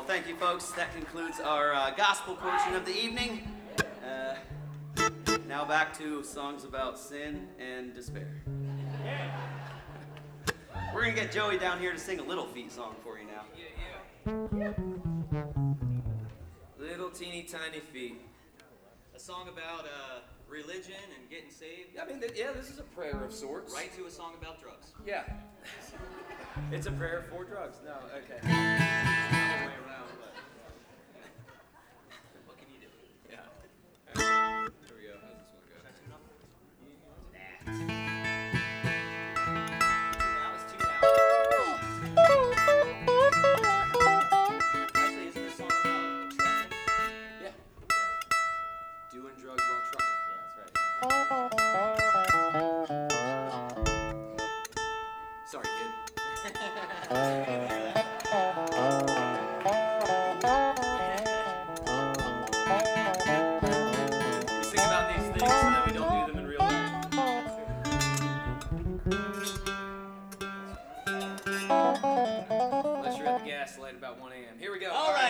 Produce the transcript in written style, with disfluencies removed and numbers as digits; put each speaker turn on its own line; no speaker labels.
Well, thank you, folks. That concludes our gospel portion of the evening. Now back to songs about sin and despair. We're going to get Joey down here to sing a Little Feat song for you now.
Yeah. Little teeny tiny feet. A song about religion and getting saved.
I mean, this is a prayer of sorts.
Right to a song about drugs.
Yeah. It's a prayer for drugs. No, okay.
It's another way around, but what can you do?
Yeah. Here we go. How's this one go?
That was too loud. Actually, isn't this song about trucking?
Yeah. Doing drugs while trucking.
Yeah, that's right.
Sorry, kid. We sing about these things so that we don't do them in real life. Unless you're at the gas light about 1 a.m. Here we go.
All right.